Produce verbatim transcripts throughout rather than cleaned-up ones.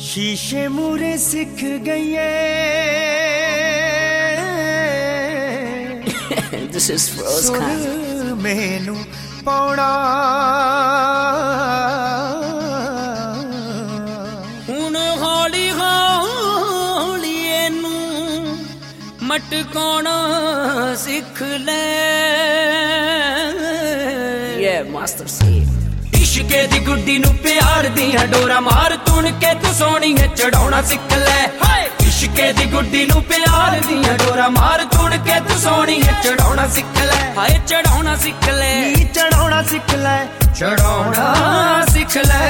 शीशे मूरे सिख गई This is Froze Khan. मैनू पौड़ा हुण हौली हौली एनू मटकाउणा सिख ले Yeah, Master Seed. इश्के दी गुड्डी नू प्यार दियां डोरा मार तुण के तू सोहणी है चढ़ाउणा सिख ले इश्के दी गुड्डी नू प्यार दियां डोरा मार तुण के तू सोहणी है चढ़ाउणा सिख ले हाय चढ़ाउणा सिख ले चढ़ाउणा सिख ले चढ़ाउणा सिख ले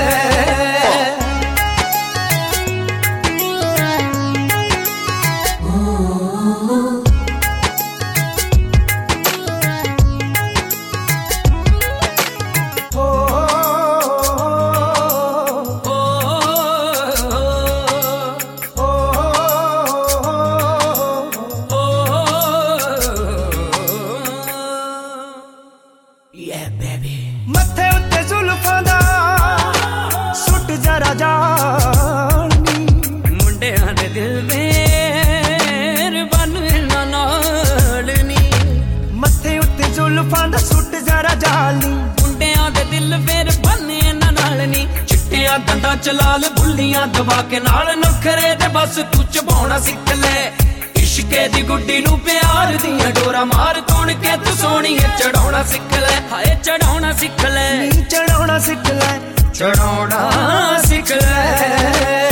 मत्थे उत्ते जुल्फां दा सुट जरा जानी मुंडियां दे दिल मेर बन ना नाल नी मत्थे उत्ते जुल्फां दा सुट जरा जानी मुंडियां दे दिल मेर बन ना नाल नी चिट्टियां दंदां च लाल बुल्लियां दबा के नाल नखरे ते बस तू चबाउणा सिख ले इश्के दी गुड्डी नू प्यार दियां डोरा मार तुण के तू सोहणी है चढ़ाउणा सिख ले हाय चढ़ाउणा सिख ले चढ़ाउणा सिख ले चढ़ाउणा सिख ले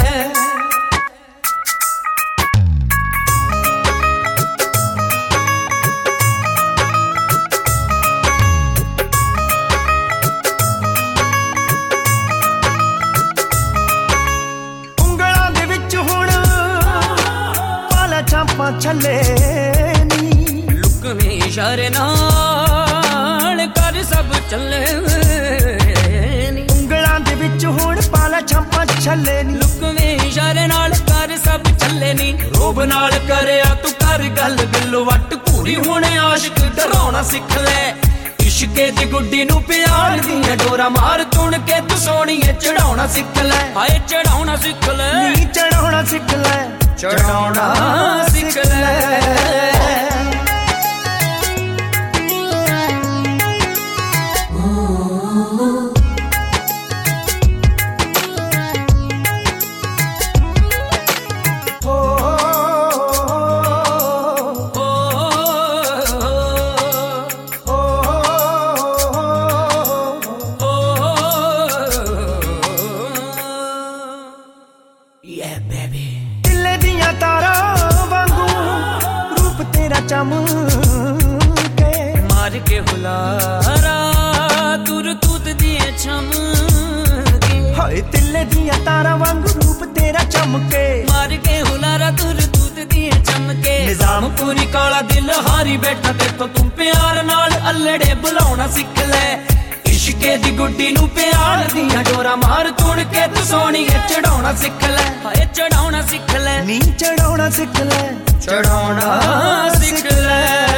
छले नी लुकवे इशारे नाल कर सब चले नी उंगलां दे विच हुण पाला छापां छले नी लुकवे इशारे नाल कर सब चले नी रोब नाल करया तू कर गल दिल वट पूरी हुण आशिक डराउणा सिख ले इश्के दी गुड्डी नू प्यार दियां डोरा मार तुण के तू सोहणी है चढ़ाउणा सिख ले हाय चढ़ाउणा सिख ले चढ़ाउणा सिख ले चढ़ाउणा सिख ले Yeah, baby. दिले दियां तारा वांगू रूप तेरा चमके मार के हुलारा तुर तूत दिए चमके हाय दिले दियां तारा वांगू रूप तेरा चमके मार के हुलारा तुर तूत दिए चमके निजाम पूरी काला दिल हारी बैठा ते तो तू प्यार नाल अल्लड़े बुलाउणा सिख ले इश्के दी गुड्डी नू प्यार दियां डोरा मार तुण के तू सोहणी है चढ़ाउणा सिख ले हाय चढ़ाउणा सिख ले नी चढ़ाउणा सिख ले चढ़ाउणा सिख ले।